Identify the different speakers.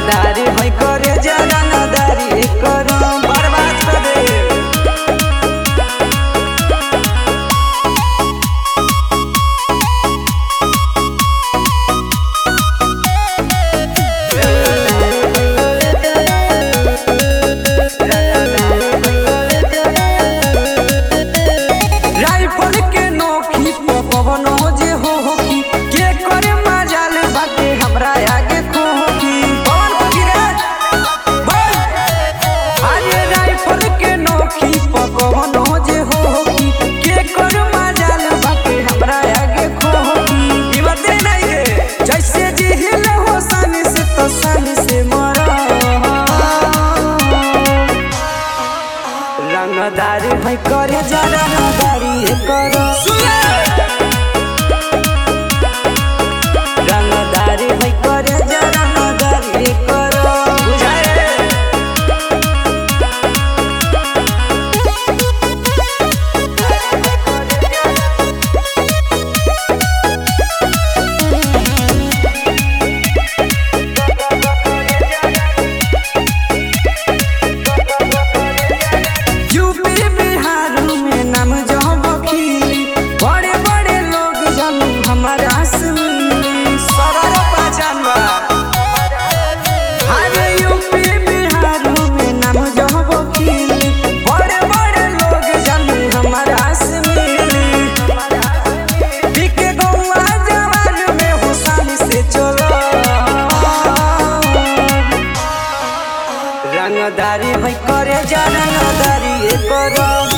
Speaker 1: रंगदारी है करे जा रंगदारी करो बर्बाद कर दे। राइफल के नोखी पवनो जे हो की के करे मजाल बाटे हमरा आगे खो की पवन फकीरे बोल। अरे राइफल के नोखी पवनो जे हो की के करे मजाल बाटे हमरा आगे खो की ई बात नहीं है जैसे जिहिल हो सन से तो सन से मरा। रंगदारी है करे जा रंगदारी करो रंगदारी है करे जा रंगदारी करो बुझाए। यूपी बिहार में नाम जो बखी बड़े बड़े लोग जानू हमारा सरार पहचानवा। अरे यूपी बिहार में नाम जो बखी बड़े बड़े लोग जानू हमारा बिके गौआ जवान में हुसैन से चलो। रंगदारी है करे जा रंगदारी करो